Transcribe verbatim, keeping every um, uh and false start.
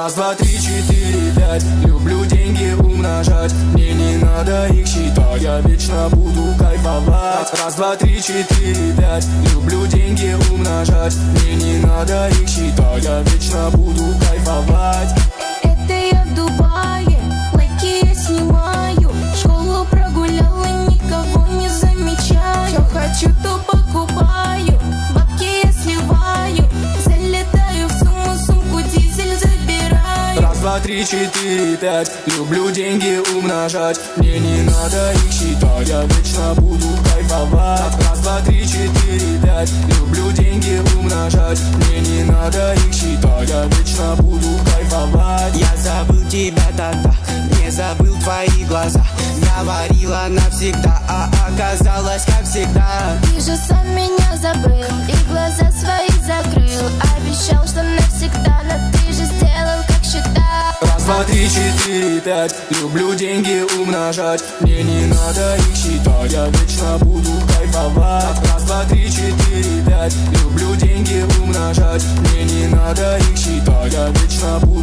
Раз, два, три, четыре, пять. Люблю деньги умножать, мне не надо их считать, я вечно буду кайфовать. Раз, два, три, четыре, пять. Люблю деньги умножать, мне не надо их считать, я вечно буду кайфовать. Это я в Дубае, лайки я снимаю, школу прогуляла, никого не замечаю. Что хочу, то покупаю, бабки я сливаю, залетаю в сумму, сумку дизель забираю. Раз, два, три, четыре, пять. Люблю деньги умножать, мне не надо их считать, я вечно буду кайфовать. Раз, два, три, четыре, пять. Люблю деньги умножать, мне не надо их считать, я вечно буду кайфовать. Я забыл тебя тогда, не забыл твои глаза. Говорила навсегда, а оказалось как всегда. Ты же сам меня забыл и глаза свои закрыл. Обещал, что навсегда, но ты же сделал, как считал. Раз, два, три, четыре, пять. Люблю деньги умножать, мне не надо их считать, я вечно буду кайфовать. Раз, два, три, четыре, пять. Люблю деньги умножать, мне не надо их считать, я вечно буду